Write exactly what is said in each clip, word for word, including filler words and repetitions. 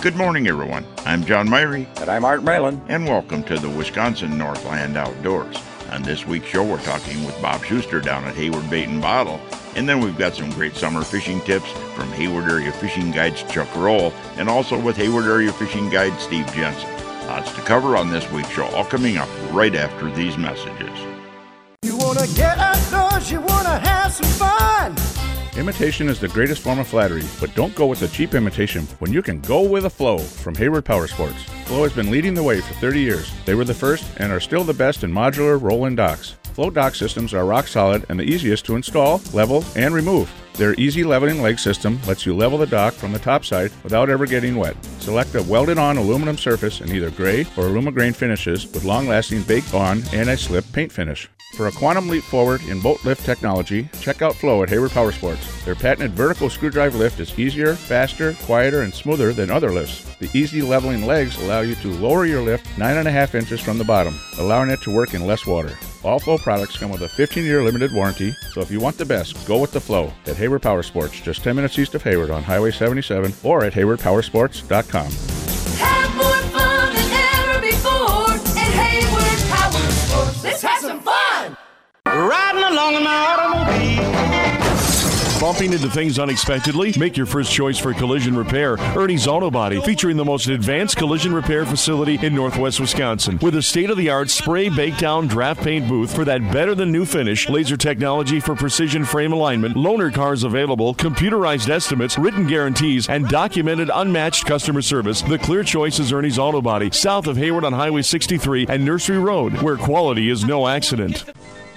Good morning, everyone. I'm John Myrie. And I'm Art Malin. And welcome to the Wisconsin Northland Outdoors. On this week's show, we're talking with Bob Schuster down at Hayward Bait and Bottle. And then we've got some great summer fishing tips from Hayward Area Fishing Guide's Chuck Roll, and also with Hayward Area Fishing Guide Steve Jensen. Lots to cover on this week's show, all coming up right after these messages. You want to get outdoors, you want to have some fun. Imitation is the greatest form of flattery, but don't go with a cheap imitation when you can go with a Floe from Hayward Power Sports. Floe has been leading the way for thirty years. They were the first and are still the best in modular roll-in docks. Floe dock systems are rock solid and the easiest to install, level, and remove. Their easy leveling leg system lets you level the dock from the topside without ever getting wet. Select a welded-on aluminum surface in either gray or alumigrain finishes with long-lasting baked-on anti-slip paint finish. For a quantum leap forward in boat lift technology, check out Floe at Hayward Power Sports. Their patented vertical screwdrive lift is easier, faster, quieter, and smoother than other lifts. The easy leveling legs allow you to lower your lift nine and a half inches from the bottom, allowing it to work in less water. All Floe products come with a fifteen-year limited warranty, so if you want the best, go with the Floe at Hayward Power Sports, just ten minutes east of Hayward on Highway seventy-seven, or at hayward power sports dot com. Have more fun than ever before at Hayward Power Sports. Let's have some fun! Riding along in my automobile. Bumping into things unexpectedly? Make your first choice for collision repair. Ernie's Auto Body, featuring the most advanced collision repair facility in Northwest Wisconsin. With a state-of-the-art spray bake down draft paint booth for that better-than-new finish, laser technology for precision frame alignment, loaner cars available, computerized estimates, written guarantees, and documented unmatched customer service, the clear choice is Ernie's Auto Body, south of Hayward on Highway sixty-three and Nursery Road, where quality is no accident.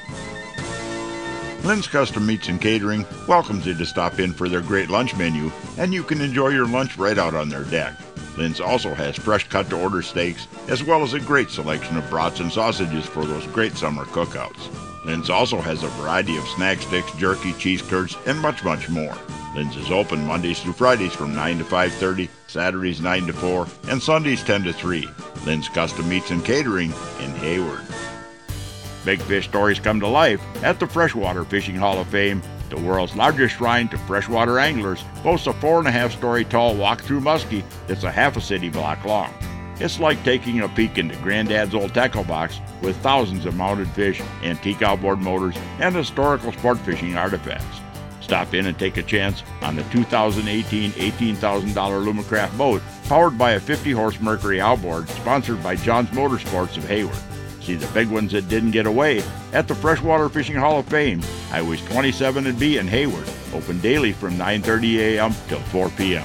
Lynn's Custom Meats and Catering welcomes you to stop in for their great lunch menu, and you can enjoy your lunch right out on their deck. Lynn's also has fresh cut-to-order steaks, as well as a great selection of brats and sausages for those great summer cookouts. Lynn's also has a variety of snack sticks, jerky, cheese curds, and much, much more. Lynn's is open Mondays through Fridays from nine to five thirty, Saturdays nine to four, and Sundays ten to three. Lynn's Custom Meats and Catering in Hayward. Big fish stories come to life at the Freshwater Fishing Hall of Fame. The world's largest shrine to freshwater anglers boasts a four and a half story tall walk-through muskie that's a half a city block long. It's like taking a peek into Granddad's old tackle box with thousands of mounted fish, antique outboard motors, and historical sport fishing artifacts. Stop in and take a chance on the two thousand eighteen eighteen thousand dollars Lumacraft boat powered by a fifty horse Mercury outboard sponsored by John's Motorsports of Hayward. See the big ones that didn't get away at the Freshwater Fishing Hall of Fame, Highways twenty-seven and B in Hayward. Open daily from nine thirty a.m. till four p.m.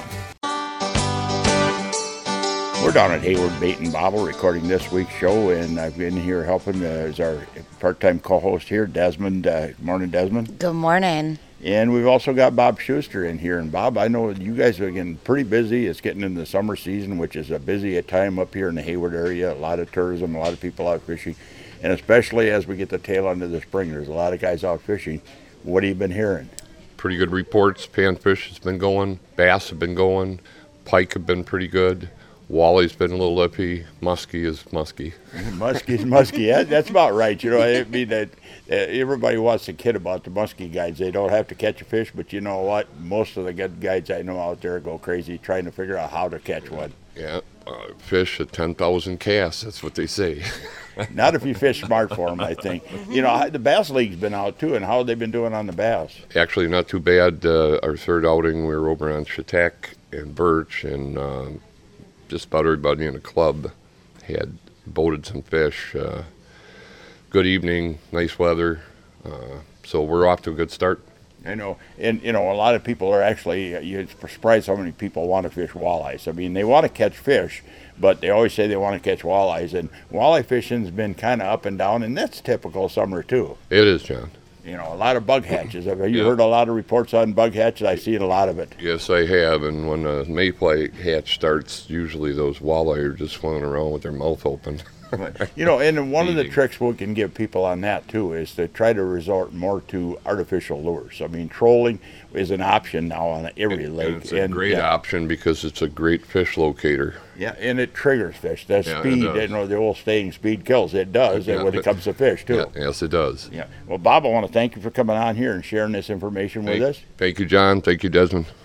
We're down at Hayward Bait and Bottle recording this week's show, and I've been here helping uh, as our part-time co-host here, Desmond. Uh, morning, Desmond. Good morning. And we've also got Bob Schuster in here. And Bob, I know you guys are getting pretty busy. It's getting into the summer season, which is a busy time up here in the Hayward area. A lot of tourism, a lot of people out fishing. And especially as we get the tail end of the spring, there's a lot of guys out fishing. What have you been hearing? Pretty good reports. Panfish has been going. Bass have been going. Pike have been pretty good. Wally's been a little iffy. Muskie is musky. Muskie's musky. That, that's about right. You know, I mean, that uh, everybody wants to kid about the muskie guides. They don't have to catch a fish, but you know what? Most of the good guides I know out there go crazy trying to figure out how to catch one. Yeah, uh, fish at ten thousand casts. That's what they say. Not if you fish smart for them, I think. You know, the Bass League's been out, too, and how have they been doing on the bass? Actually, not too bad. Uh, our third outing, we were over on Chautauqua and Birch, and uh, just about everybody in the club had boated some fish. Uh, good evening, nice weather. Uh, so we're off to a good start. I know, and you know, a lot of people are actually, you're surprised how many people want to fish walleyes. I mean, they want to catch fish, but they always say they want to catch walleyes, and walleye fishing's been kind of up and down, and that's typical summer too. It is, John. You know, a lot of bug hatches. Have you yeah. heard a lot of reports on bug hatches? I see a lot of it. Yes, I have, and when a mayfly hatch starts, usually those walleye are just swimming around with their mouth open. You know, and one of the tricks we can give people on that, too, is to try to resort more to artificial lures. I mean, trolling is an option now on every and, lake. And it's a and, great yeah. option because it's a great fish locator. Yeah, and it triggers fish. That yeah, speed, you know, the old saying, speed kills. It does yeah, when it comes to fish, too. Yeah, yes, it does. Yeah. Well, Bob, I want to thank you for coming on here and sharing this information thank, with us. Thank you, John. Thank you, Desmond. Thank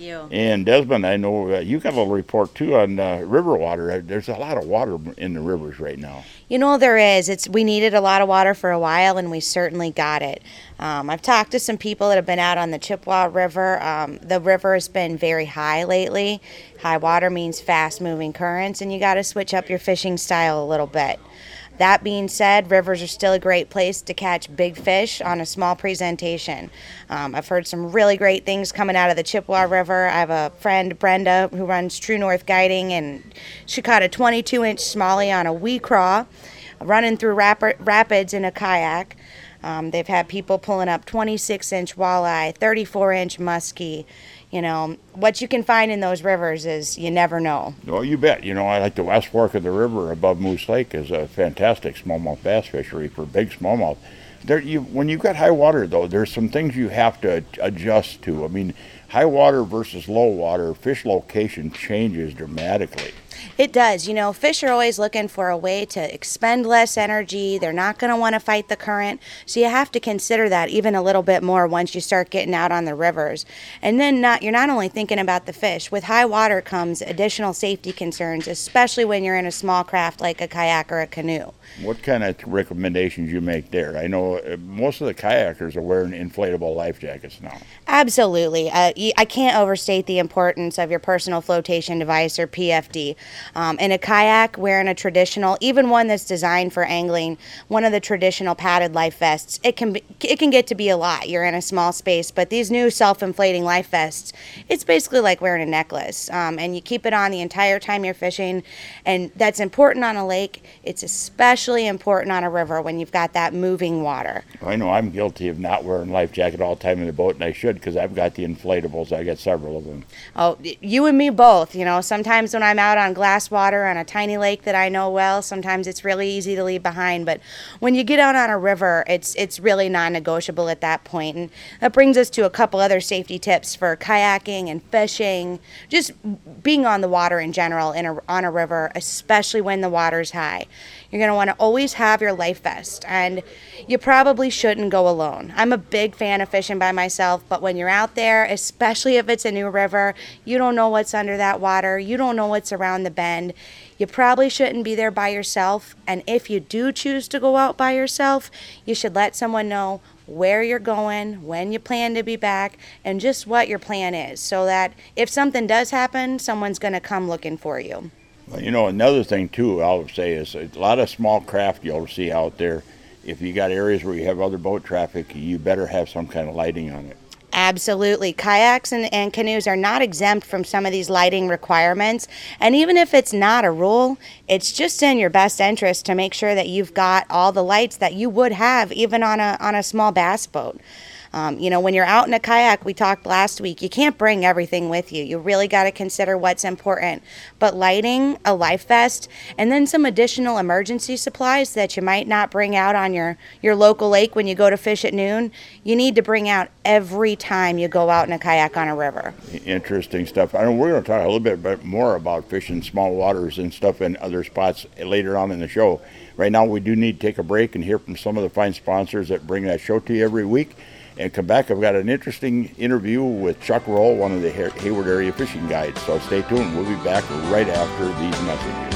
you. And Desmond, I know uh, you got a little report too on uh, river water. There's a lot of water in the rivers right now. You know, there is. It's we needed a lot of water for a while, and we certainly got it. Um, I've talked to some people that have been out on the Chippewa River. Um, the river has been very high lately. High water means fast-moving currents, and you got to switch up your fishing style a little bit. That being said, rivers are still a great place to catch big fish on a small presentation. Um, I've heard some really great things coming out of the Chippewa River. I have a friend, Brenda, who runs True North Guiding, and she caught a twenty-two inch smallie on a wee craw running through rap- rapids in a kayak. Um, they've had people pulling up twenty-six inch walleye, thirty-four inch muskie. You know, what you can find in those rivers is you never know. Well, you bet. You know, I like the West Fork of the river above Moose Lake is a fantastic smallmouth bass fishery for big smallmouth. There, you when you've got high water, though, there's some things you have to adjust to. I mean, high water versus low water, fish location changes dramatically. It does. You know, fish are always looking for a way to expend less energy. They're not going to want to fight the current. So you have to consider that even a little bit more once you start getting out on the rivers. And then not you're not only thinking about the fish. With high water comes additional safety concerns, especially when you're in a small craft like a kayak or a canoe. What kind of recommendations you make there? I know uh, most of the kayakers are wearing inflatable life jackets now. Absolutely. Uh, I can't overstate the importance of your personal flotation device, or P F D. Um, in a kayak, wearing a traditional, even one that's designed for angling, one of the traditional padded life vests, it can be, it can get to be a lot. You're in a small space, but these new self-inflating life vests, it's basically like wearing a necklace, um, and you keep it on the entire time you're fishing, and that's important on a lake. It's especially important on a river when you've got that moving water. I know I'm guilty of not wearing life jacket all the time in the boat, and I should because I've got the inflatables. I got several of them. Oh, you and me both. You know, sometimes when I'm out on glass water on a tiny lake that I know well, sometimes it's really easy to leave behind. But when you get out on a river, it's it's really non-negotiable at that point. And that brings us to a couple other safety tips for kayaking and fishing, just being on the water in general in a, on a river, especially when the water's high. You're going to want to always have your life vest, and you probably shouldn't go alone. I'm a big fan of fishing by myself, but when you're out there, especially if it's a new river, you don't know what's under that water, you don't know what's around the bend. You probably shouldn't be there by yourself, and if you do choose to go out by yourself, you should let someone know where you're going, when you plan to be back, and just what your plan is, so that if something does happen, someone's going to come looking for you. You know, another thing, too, I'll say is a lot of small craft you'll see out there. If you got areas where you have other boat traffic, you better have some kind of lighting on it. Absolutely. Kayaks and, and canoes are not exempt from some of these lighting requirements. And even if it's not a rule, it's just in your best interest to make sure that you've got all the lights that you would have even on a on a small bass boat. Um, you know, when you're out in a kayak, we talked last week, you can't bring everything with you. You really got to consider what's important. But lighting, a life vest, and then some additional emergency supplies that you might not bring out on your, your local lake when you go to fish at noon, you need to bring out every time you go out in a kayak on a river. Interesting stuff. I know we're going to talk a little bit more about fishing small waters and stuff in other spots later on in the show. Right now, we do need to take a break and hear from some of the fine sponsors that bring that show to you every week. And come back, I've got an interesting interview with Chuck Roll, one of the Hayward area fishing guides. So stay tuned. We'll be back right after these messages.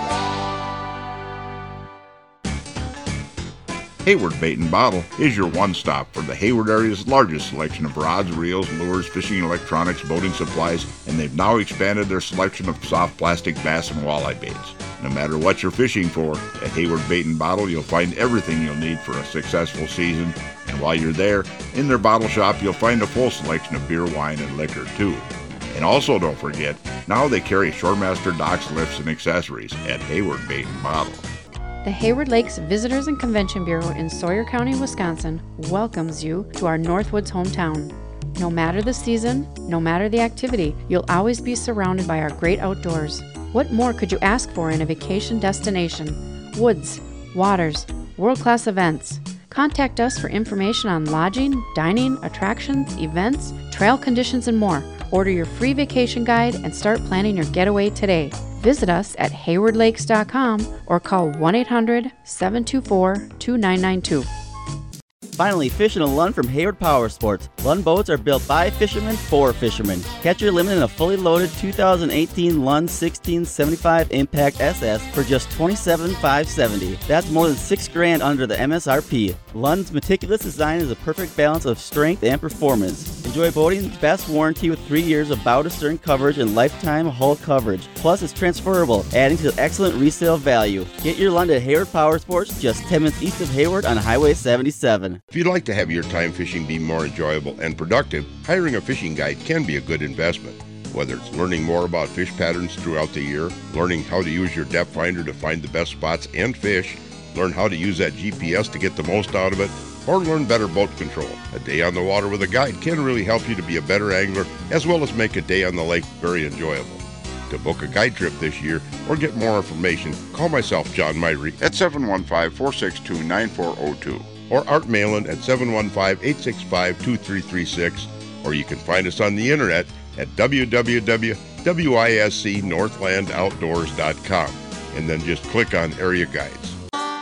Hayward Bait and Bottle is your one-stop for the Hayward area's largest selection of rods, reels, lures, fishing electronics, boating supplies, and they've now expanded their selection of soft plastic bass and walleye baits. No matter what you're fishing for, at Hayward Bait and Bottle you'll find everything you'll need for a successful season, and while you're there, in their bottle shop you'll find a full selection of beer, wine, and liquor too. And also don't forget, now they carry Shoremaster docks, lifts, and accessories at Hayward Bait and Bottle. The Hayward Lakes Visitors and Convention Bureau in Sawyer County, Wisconsin welcomes you to our Northwoods hometown. No matter the season, no matter the activity, you'll always be surrounded by our great outdoors. What more could you ask for in a vacation destination? Woods, waters, world-class events. Contact us for information on lodging, dining, attractions, events, trail conditions, and more. Order your free vacation guide and start planning your getaway today. Visit us at hayward lakes dot com or call one eight hundred, seven two four, two nine nine two. Finally, fish in a Lund from Hayward Power Sports. Lund boats are built by fishermen for fishermen. Catch your limit in a fully loaded two thousand eighteen Lund sixteen seventy-five Impact S S for just twenty-seven thousand five hundred seventy dollars. That's more than six grand under the M S R P. Lund's meticulous design is a perfect balance of strength and performance. Enjoy boating's best warranty with three years of bow to stern coverage and lifetime hull coverage. Plus, it's transferable, adding to the excellent resale value. Get your Lund at Hayward Power Sports, just ten minutes east of Hayward on Highway seventy-seven. If you'd like to have your time fishing be more enjoyable and productive, hiring a fishing guide can be a good investment. Whether it's learning more about fish patterns throughout the year, learning how to use your depth finder to find the best spots and fish, learn how to use that G P S to get the most out of it, or learn better boat control. A day on the water with a guide can really help you to be a better angler, as well as make a day on the lake very enjoyable. To book a guide trip this year or get more information, call myself, John Myrie, at seven one five, four six two, nine four zero two. or Art Malin at seven one five, eight six five, two three three six, or you can find us on the internet at w w w dot wisc northland outdoors dot com, and then just click on Area Guides.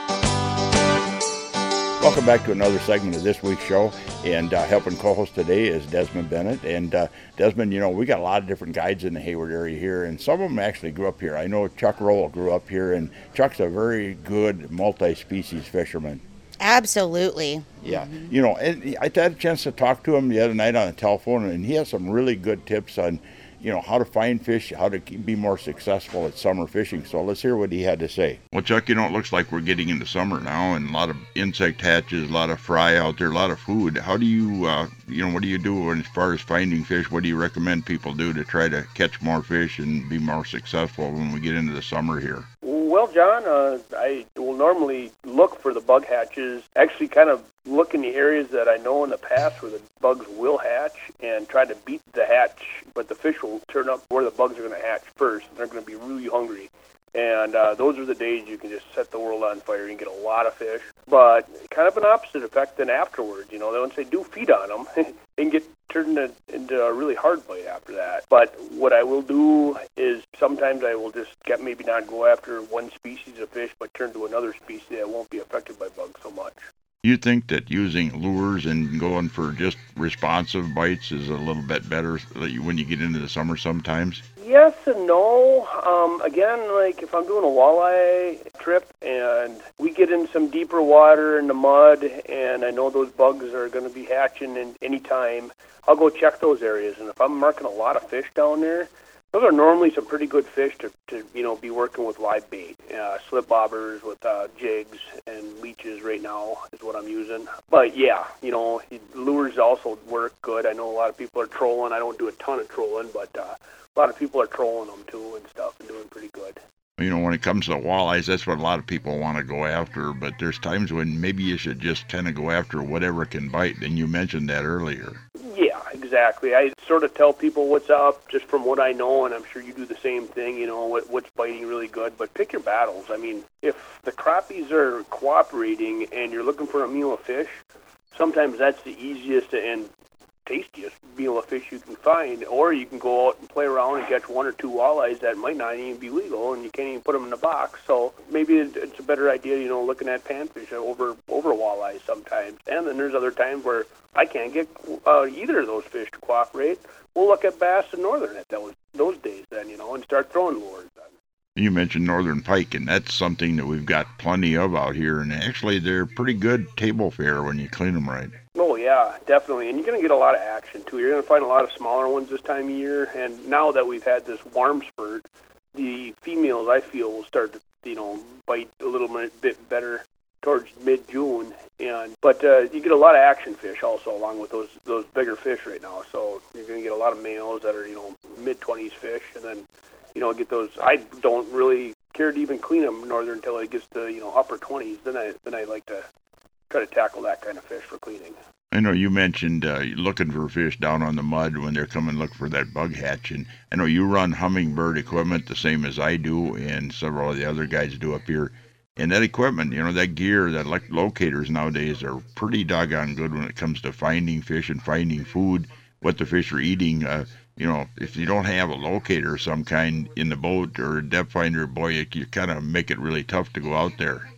Welcome back to another segment of this week's show, and uh, helping co-host today is Desmond Bennett. And uh, Desmond, you know, we got a lot of different guides in the Hayward area here, and some of them actually grew up here. I know Chuck Roll grew up here, and Chuck's a very good multi-species fisherman. Absolutely. Yeah, mm-hmm. You know, and I had a chance to talk to him the other night on the telephone, and he has some really good tips on, you know, how to find fish, how to be more successful at summer fishing. So let's hear what he had to say. Well, Chuck, you know, it looks like we're getting into summer now, and a lot of insect hatches, a lot of fry out there, a lot of food. How do you, uh, you know, what do you do as far as finding fish? What do you recommend people do to try to catch more fish and be more successful when we get into the summer here? Well, John, uh, I will normally look for the bug hatches, actually kind of look in the areas that I know in the past where the bugs will hatch and try to beat the hatch, but the fish will turn up where the bugs are going to hatch first. They're going to be really hungry. And uh, those are the days you can just set the world on fire and get a lot of fish. But kind of an opposite effect then afterwards. You know, once they do feed on them, they can get turned into a really hard bite after that. But what I will do is sometimes I will just get maybe not go after one species of fish, but turn to another species that won't be affected by bugs so much. You think that using lures and going for just responsive bites is a little bit better when you get into the summer sometimes? Yes and no. Um, again, like if I'm doing a walleye trip and we get in some deeper water in the mud and I know those bugs are going to be hatching in any time, I'll go check those areas. And if I'm marking a lot of fish down there, those are normally some pretty good fish to, to you know, be working with live bait. Uh, slip bobbers with uh, jigs and leeches right now is what I'm using. But yeah, you know, lures also work good. I know a lot of people are trolling. I don't do a ton of trolling, but uh, a lot of people are trolling them too and stuff and doing pretty good. You know, when it comes to walleyes, that's what a lot of people want to go after, but there's times when maybe you should just kind of go after whatever can bite, and you mentioned that earlier. Yeah, exactly. I sort of tell people what's up just from what I know, and I'm sure you do the same thing, you know, what, what's biting really good, but pick your battles. I mean, if the crappies are cooperating and you're looking for a meal of fish, sometimes that's the easiest and tastiest meal of fish you can find, or you can go out and play around and catch one or two walleyes that might not even be legal and you can't even put them in the box. So maybe it's a better idea, you know, looking at panfish over over walleyes sometimes. And then there's other times where I can't get uh, either of those fish to cooperate. We'll look at bass and northern at those those days then, you know, and start throwing lures then. You mentioned northern pike, and that's something that we've got plenty of out here, and actually they're pretty good table fare when you clean them right. Oh, yeah, definitely. And you're going to get a lot of action, too. You're going to find a lot of smaller ones this time of year. And now that we've had this warm spurt, the females, I feel, will start to, you know, bite a little bit better towards mid-June. And But uh, you get a lot of action fish also along with those those bigger fish right now. So you're going to get a lot of males that are, you know, mid-twenties fish. And then, you know, get those. I don't really care to even clean them northern until it gets to, you know, upper twenties. Then I, then I like to try to tackle that kind of fish for cleaning. I know you mentioned uh, looking for fish down on the mud when they're coming to look for that bug hatch, and I know you run Humminbird equipment the same as I do and several of the other guys do up here. And that equipment, you know, that gear, that like locators nowadays are pretty doggone good when it comes to finding fish and finding food, what the fish are eating. Uh, you know, if you don't have a locator of some kind in the boat or a depth finder, boy, you, you kind of make it really tough to go out there. Yeah,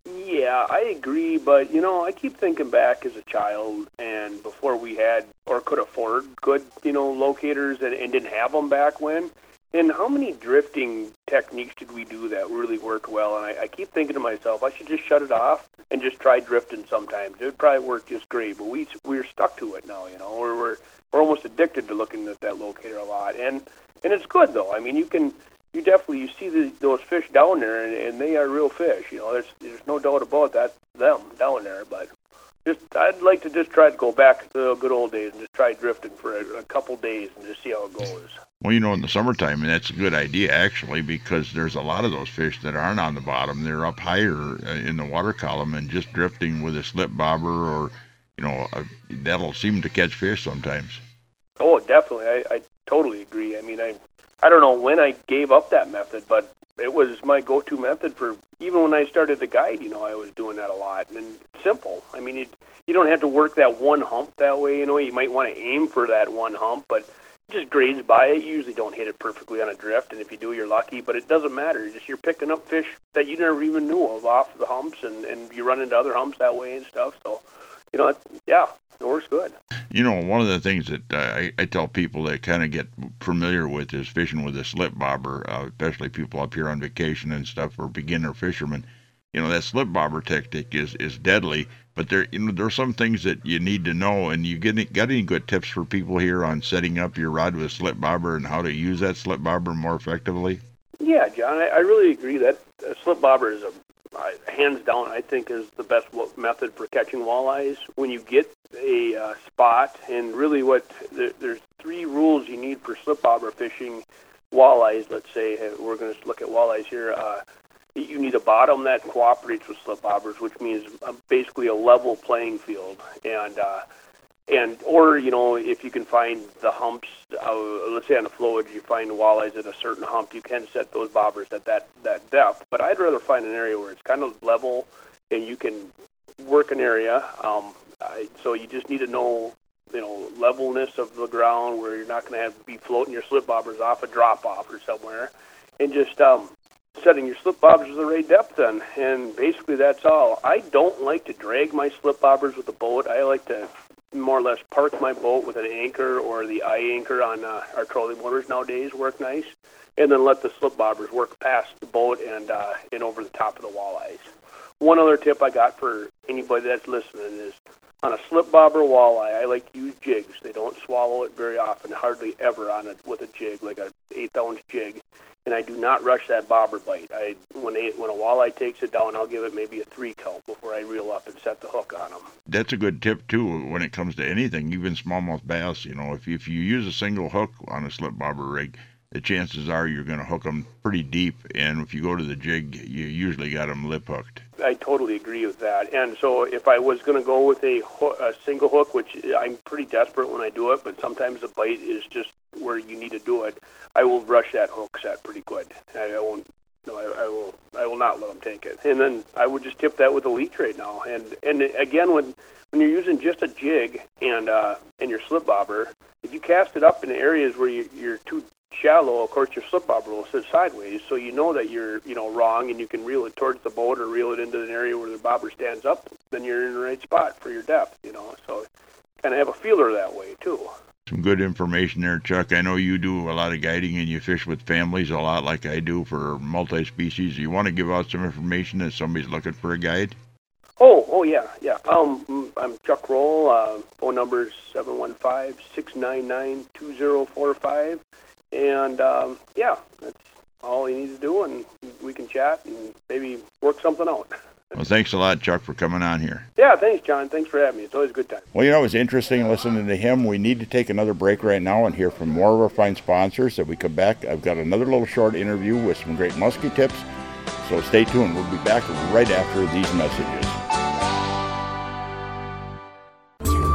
Yeah, I agree, but, you know, I keep thinking back as a child and before we had or could afford good, you know, locators and, and didn't have them back when. And how many drifting techniques did we do that really worked well? And I, I keep thinking to myself, I should just shut it off and just try drifting sometimes. It would probably work just great, but we, we're stuck to it now, you know. We're, we're, we're almost addicted to looking at that locator a lot. And, and it's good, though. I mean, you can... You definitely, you see the, those fish down there, and, and they are real fish. You know, there's there's no doubt about that, them down there. But just, I'd like to just try to go back to the good old days and just try drifting for a, a couple days and just see how it goes. Well, you know, in the summertime, that's a good idea, actually, because there's a lot of those fish that aren't on the bottom. They're up higher in the water column, and just drifting with a slip bobber or, you know, a, that'll seem to catch fish sometimes. Oh, definitely. I, I totally agree. I mean, I... I don't know when I gave up that method, but it was my go-to method for even when I started the guide. You know, I was doing that a lot, and simple. I mean, it, you don't have to work that one hump that way. You know, you might want to aim for that one hump, but it just grades by it. You usually don't hit it perfectly on a drift, and if you do, you're lucky. But it doesn't matter. You're just you're picking up fish that you never even knew of off the humps, and and you run into other humps that way and stuff. So, you know, it, yeah. It works good. You know, one of the things that uh, I, I tell people that kind of get familiar with is fishing with a slip bobber, uh, especially people up here on vacation and stuff or beginner fishermen. You know, that slip bobber technique is, is deadly, but there you know, there are some things that you need to know, and you get any, got any good tips for people here on setting up your rod with a slip bobber and how to use that slip bobber more effectively? Yeah, John, I, I really agree that a slip bobber is a Uh, hands down, I think, is the best method for catching walleyes. When you get a uh, spot, and really what, there, there's three rules you need for slip bobber fishing walleyes. Let's say we're going to look at walleyes here. Uh, you need a bottom that cooperates with slip bobbers, which means uh, basically a level playing field. And, uh, and or, you know, if you can find the humps, uh, let's say on a flowage, you find walleyes at a certain hump, you can set those bobbers at that, that depth. But I'd rather find an area where it's kind of level and you can work an area. Um, I, so you just need to know, you know, levelness of the ground where you're not going to have to be floating your slip bobbers off a drop-off or somewhere. And just um, setting your slip bobbers to the right depth then. And basically that's all. I don't like to drag my slip bobbers with the boat. I like to more or less park my boat with an anchor or the eye anchor on uh, our trolling motors nowadays work nice, and then let the slip bobbers work past the boat and uh, and over the top of the walleyes. One other tip I got for anybody that's listening is on a slip bobber walleye, I like to use jigs. They don't swallow it very often, hardly ever on it with a jig, like an eighth ounce jig. And I do not rush that bobber bite. I when a, when a walleye takes it down, I'll give it maybe a three count before I reel up and set the hook on them. That's a good tip, too, when it comes to anything, even smallmouth bass. You know, if you, if you use a single hook on a slip bobber rig, the chances are you're going to hook them pretty deep. And if you go to the jig, you usually got them lip hooked. I totally agree with that. And so if I was going to go with a, ho- a single hook, which I'm pretty desperate when I do it, but sometimes the bite is just where you need to do it, I will rush that hook set pretty good. I, I won't. No, I, I will. I will not let them take it. And then I would just tip that with a lead trade now. And and again, when when you're using just a jig and uh, and your slip bobber, if you cast it up in areas where you, you're too shallow, of course your slip bobber will sit sideways, so you know that you're you know wrong, and you can reel it towards the boat or reel it into an area where the bobber stands up. Then you're in the right spot for your depth. You know, so kind of have a feeler that way too. Some good information there, Chuck. I know you do a lot of guiding and you fish with families a lot like I do for multi-species. You want to give out some information if somebody's looking for a guide? Oh, oh yeah, yeah. Um, I'm Chuck Roll. Uh, phone number is seven one five, six nine nine, two zero four five. And, um, yeah, that's all you need to do, and we can chat and maybe work something out. Well, thanks a lot, Chuck, for coming on here. Yeah, thanks, John. Thanks for having me. It's always a good time. Well, you know, it was interesting listening to him. We need to take another break right now and hear from more of our fine sponsors. If we come back, I've got another little short interview with some great muskie tips. So stay tuned. We'll be back right after these messages.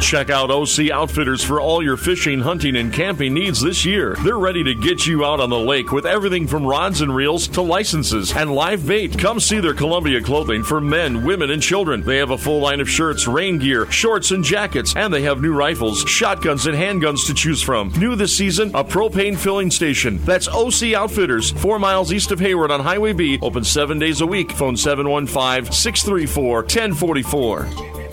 Check out O C Outfitters for all your fishing, hunting, and camping needs this year. They're ready to get you out on the lake with everything from rods and reels to licenses and live bait. Come see their Columbia clothing for men, women, and children. They have a full line of shirts, rain gear, shorts, and jackets, and they have new rifles, shotguns, and handguns to choose from. New this season, a propane filling station. That's O C Outfitters, four miles east of Hayward on Highway B, open seven days a week. Phone seven one five, six three four, one zero four four.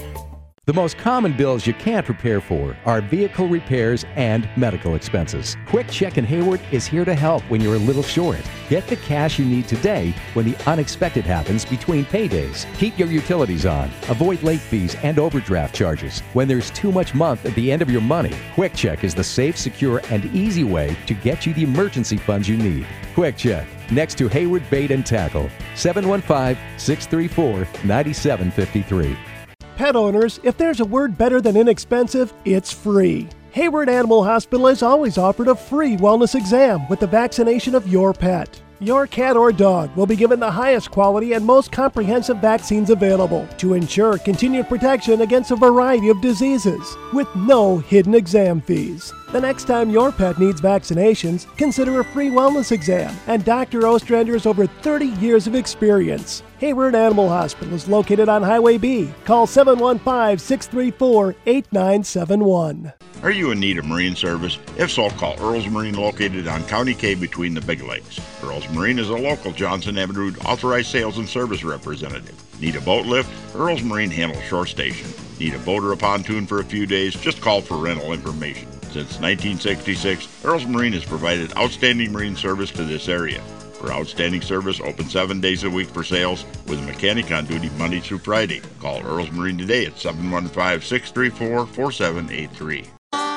The most common bills you can't prepare for are vehicle repairs and medical expenses. Quick Check in Hayward is here to help when you're a little short. Get the cash you need today when the unexpected happens between paydays. Keep your utilities on. Avoid late fees and overdraft charges. When there's too much month at the end of your money, Quick Check is the safe, secure, and easy way to get you the emergency funds you need. Quick Check, next to Hayward Bait and Tackle, seven one five, six three four, nine seven five three. Pet owners, if there's a word better than inexpensive, it's free. Hayward Animal Hospital has always offered a free wellness exam with the vaccination of your pet. Your cat or dog will be given the highest quality and most comprehensive vaccines available to ensure continued protection against a variety of diseases with no hidden exam fees. The next time your pet needs vaccinations, consider a free wellness exam and Doctor Ostrander's over thirty years of experience. Hayward Animal Hospital is located on Highway B. Call seven one five, six three four, eight nine seven one. Are you in need of marine service? If so, call Earl's Marine, located on County K between the Big Lakes. Earl's Marine is a local Johnson Avenue authorized sales and service representative. Need a boat lift? Earl's Marine handles shore station. Need a boat or a pontoon for a few days? Just call for rental information. Since nineteen sixty-six, Earl's Marine has provided outstanding marine service to this area. For outstanding service, open seven days a week for sales with a mechanic on duty Monday through Friday. Call Earl's Marine today at seven one five, six three four, four seven eight three.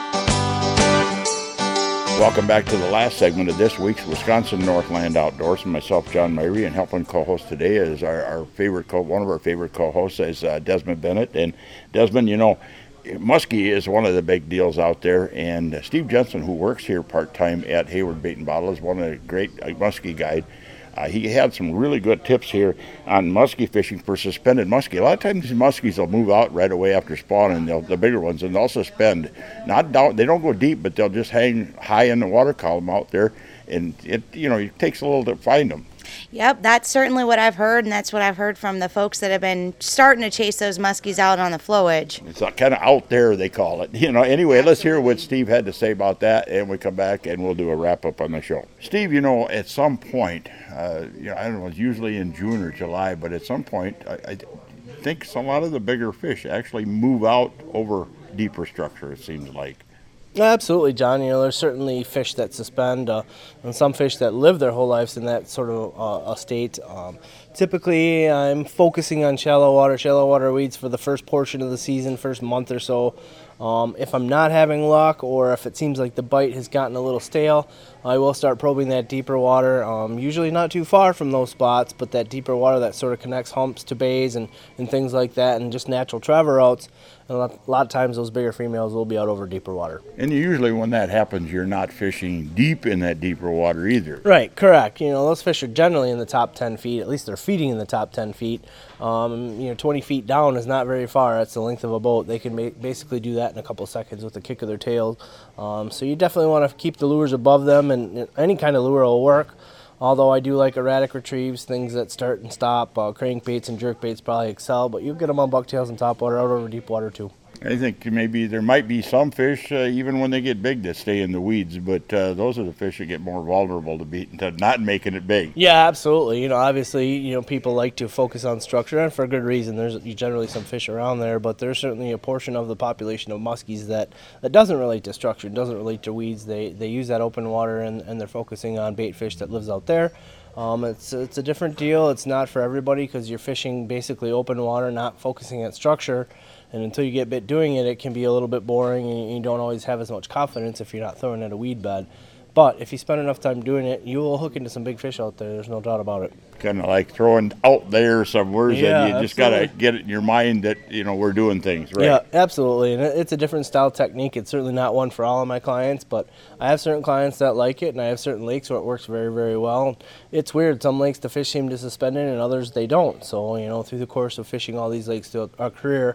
Welcome back to the last segment of this week's Wisconsin Northland Outdoors. And myself, John Myrie, and helping co-host today is our, our favorite co- one of our favorite co-hosts is uh, Desmond Bennett. And Desmond, you know, muskie is one of the big deals out there, and uh, Steve Jensen, who works here part-time at Hayward Bait and Bottle, is one of the great uh, muskie guide. Uh, he had some really good tips here on muskie fishing for suspended muskie. A lot of times these muskies will move out right away after spawning, they'll, the bigger ones, and they'll suspend. Not down, they don't go deep, but they'll just hang high in the water column out there, and it you know it takes a little to find them. Yep, that's certainly what I've heard, and that's what I've heard from the folks that have been starting to chase those muskies out on the flowage. It's kind of out there, they call it. You know. Anyway, let's hear what Steve had to say about that, and we come back and we'll do a wrap-up on the show. Steve, you know, at some point, uh, you know, I don't know, it's usually in June or July, but at some point, I, I think a lot of the bigger fish actually move out over deeper structure, it seems like. Absolutely, John. You know, there's certainly fish that suspend, uh, and some fish that live their whole lives in that sort of uh, a state. Um, typically, I'm focusing on shallow water, shallow water weeds for the first portion of the season, first month or so. Um, if I'm not having luck, or if it seems like the bite has gotten a little stale, I will start probing that deeper water, um, usually not too far from those spots, but that deeper water that sort of connects humps to bays and, and things like that, and just natural travel routes. And a lot, a lot of times those bigger females will be out over deeper water. And usually when that happens, you're not fishing deep in that deeper water either. Right, correct. You know, those fish are generally in the top ten feet. At least they're feeding in the top ten feet. Um, you know, twenty feet down is not very far. That's the length of a boat. They can ma- basically do that in a couple seconds with a kick of their tails. Um, so you definitely want to keep the lures above them, and any kind of lure will work. Although I do like erratic retrieves, things that start and stop. Uh, crankbaits and jerkbaits probably excel, but you get them on bucktails and topwater, out over deep water too. I think maybe there might be some fish, uh, even when they get big, that stay in the weeds, but uh, those are the fish that get more vulnerable to, be, to not making it big. Yeah, absolutely. You know, obviously, you know, people like to focus on structure, and for good reason. There's generally some fish around there, but there's certainly a portion of the population of muskies that, that doesn't relate to structure, doesn't relate to weeds. They they use that open water, and, and they're focusing on bait fish that lives out there. Um, it's it's a different deal. It's not for everybody because you're fishing basically open water, not focusing at structure. And until you get bit doing it, it can be a little bit boring, and you don't always have as much confidence if you're not throwing at a weed bed. But if you spend enough time doing it, you will hook into some big fish out there. There's no doubt about it. Kind of like throwing out there somewhere, Yeah, and you just absolutely. got to get it in your mind that, you know, we're doing things, right? Yeah, absolutely. And it- it's a different style technique. It's certainly not one for all of my clients, but I have certain clients that like it, and I have certain lakes where it works very, very well. It's weird. Some lakes the fish seem to suspend in, and others they don't. So, you know, through the course of fishing all these lakes throughout our career, you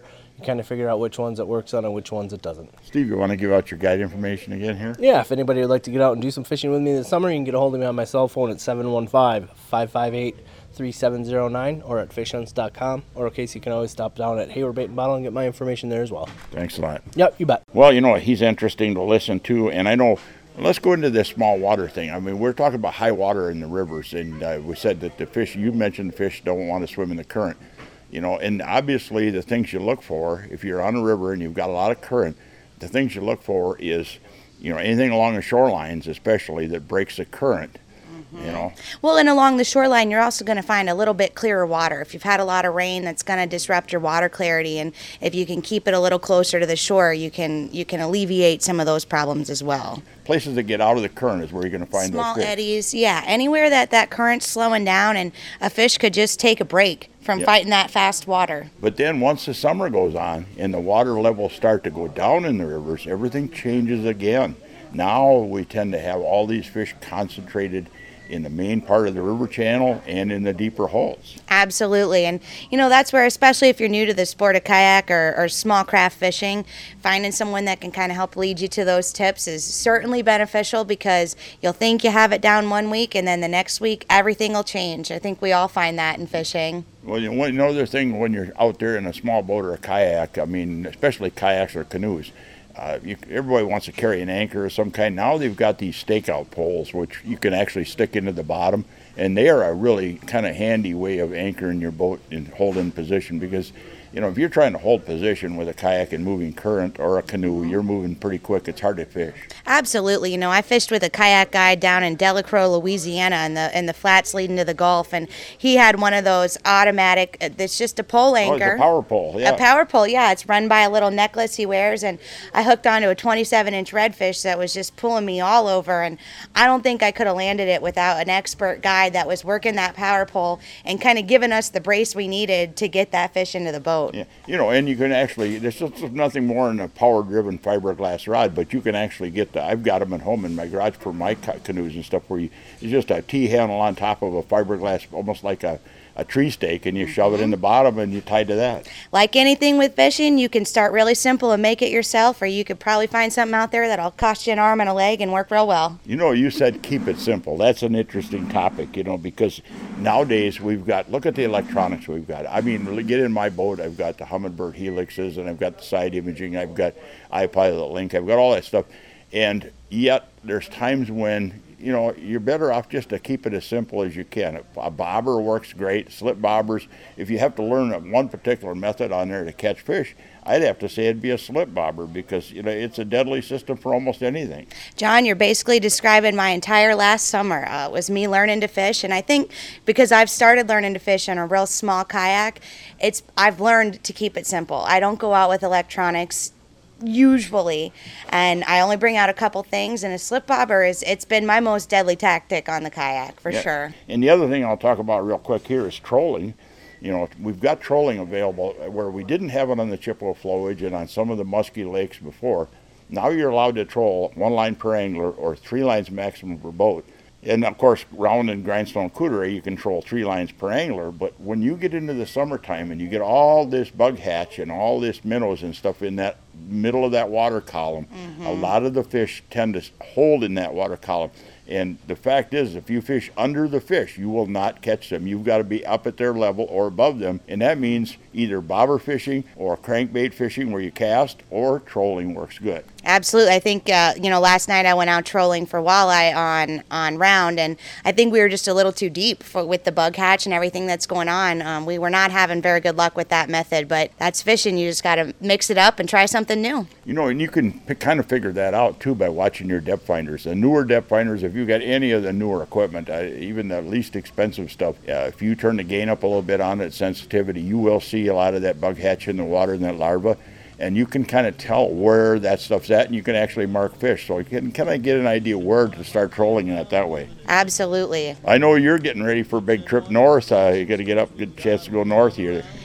kind of figure out which ones it works on and which ones it doesn't. Steve, you want to give out your guide information again here? Yeah, if anybody would like to get out and do some fishing with me this summer, you can get a hold of me on my cell phone at seven one five, five five eight, three seven zero nine or at fish hunts dot com. Or in case you can always stop down at Hayward Bait and Bottle and get my information there as well. Thanks a lot. Yep, you bet. Well, you know, he's interesting to listen to, and I know, let's go into this small water thing. I mean, we're talking about high water in the rivers, and uh, we said that the fish, you mentioned the fish don't want to swim in the current. You know, and obviously the things you look for, if you're on a river and you've got a lot of current, the things you look for is, you know, anything along the shorelines especially that breaks the current. You know. Well, and along the shoreline, you're also going to find a little bit clearer water. If you've had a lot of rain, that's going to disrupt your water clarity, and if you can keep it a little closer to the shore, you can you can alleviate some of those problems as well. Places that get out of the current is where you're going to find Small those fish. eddies, yeah, anywhere that that current's slowing down, and a fish could just take a break from Yep. fighting that fast water. But then once the summer goes on and the water levels start to go down in the rivers, everything changes again. Now we tend to have all these fish concentrated in the main part of the river channel and in the deeper holes. Absolutely, and you know, that's where, especially if you're new to the sport of kayak or, or small craft fishing, finding someone that can kind of help lead you to those tips is certainly beneficial, because you'll think you have it down one week and then the next week everything will change. I think we all find that in fishing. Well, you know, another thing when you're out there in a small boat or a kayak, I mean, especially kayaks or canoes, Uh, you, everybody wants to carry an anchor of some kind. Now they've got these stakeout poles, which you can actually stick into the bottom, and they are a really kind of handy way of anchoring your boat and holding position, because, you know, if you're trying to hold position with a kayak and moving current or a canoe, you're moving pretty quick. It's hard to fish. Absolutely. You know, I fished with a kayak guide down in Delacroix, Louisiana, in the in the flats leading to the Gulf, and he had one of those automatic. It's just a pole anchor. Oh, it's a power pole. Yeah. A power pole. Yeah, it's run by a little necklace he wears, and I hooked onto a twenty-seven inch redfish that was just pulling me all over, and I don't think I could have landed it without an expert guide that was working that power pole and kind of giving us the brace we needed to get that fish into the boat. Yeah, you know, and you can actually, there's just nothing more than a power-driven fiberglass rod, but you can actually get the, I've got them at home in my garage for my ca- canoes and stuff, where you, it's just a T-handle on top of a fiberglass, almost like a, a tree stake, and you mm-hmm. shove it in the bottom and you tie to that. Like anything with fishing, you can start really simple and make it yourself, or you could probably find something out there that'll cost you an arm and a leg and work real well. You know, you said keep it simple. That's an interesting topic, you know, because nowadays we've got, look at the electronics we've got. I mean, really get in my boat, I've got the Humminbird helixes, and I've got the side imaging, I've got iPilot Link, I've got all that stuff. And yet there's times when, you know, you're better off just to keep it as simple as you can. A bobber works great, slip bobbers. If you have to learn one particular method on there to catch fish, I'd have to say it'd be a slip bobber, because, you know, it's a deadly system for almost anything. John, you're basically describing my entire last summer. Uh, it was me learning to fish, and I think because I've started learning to fish on a real small kayak, it's I've learned to keep it simple. I don't go out with electronics usually, and I only bring out a couple things, and a slip bobber is it's been my most deadly tactic on the kayak for Yeah. sure. And the other thing I'll talk about real quick here is trolling. You know, we've got trolling available where we didn't have it on the Chippewa flowage and on some of the musky lakes before. Now you're allowed to troll one line per angler or three lines maximum per boat. And of course, round and grindstone cooter, you can troll three lines per angler. But when you get into the summertime and you get all this bug hatch and all this minnows and stuff in that middle of that water column, Mm-hmm. a lot of the fish tend to hold in that water column. And the fact is, if you fish under the fish, you will not catch them. You've got to be up at their level or above them. And that means either bobber fishing or crankbait fishing where you cast, or trolling works good. Absolutely. I think, uh, you know, last night I went out trolling for walleye on, on round, and I think we were just a little too deep for, with the bug hatch and everything that's going on. Um, we were not having very good luck with that method, but that's fishing. You just got to mix it up and try something new. You know, and you can p- kind of figure that out, too, by watching your depth finders. The newer depth finders, if you've got any of the newer equipment, uh, even the least expensive stuff, uh, if you turn the gain up a little bit on it, sensitivity, you will see a lot of that bug hatch in the water and that larva. And you can kind of tell where that stuff's at, and you can actually mark fish. So you can kind of get an idea where to start trolling it that way. Absolutely. I know you're getting ready for a big trip north. Uh, you got to get up, get a chance to go north here.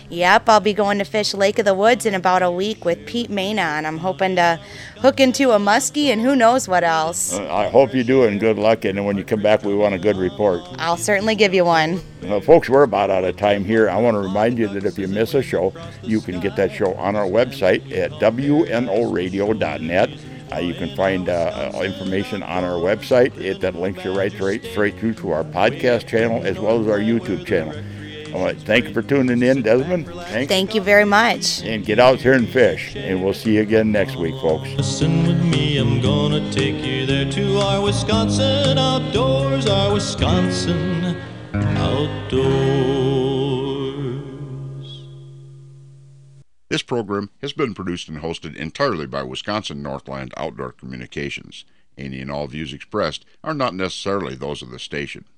Yep, I'll be going to fish Lake of the Woods in about a week with Pete Mena, and I'm hoping to hook into a muskie and who knows what else. Uh, I hope you do, and good luck. And when you come back, we want a good report. I'll certainly give you one. Uh, folks, we're about out of time here. I want to remind you that if you miss a show, you can get that show on our website at W N O radio dot net. Uh, you can find uh, information on our website. It that links you right straight, straight through to our podcast channel as well as our YouTube channel. All right, thank you for tuning in, Desmond. Thanks. Thank you very much. And get out here and fish. And we'll see you again next week, folks. Listen with me, I'm gonna take you there to our Wisconsin outdoors, our Wisconsin outdoors. This program has been produced and hosted entirely by Wisconsin Northland Outdoor Communications. Any and all views expressed are not necessarily those of the station.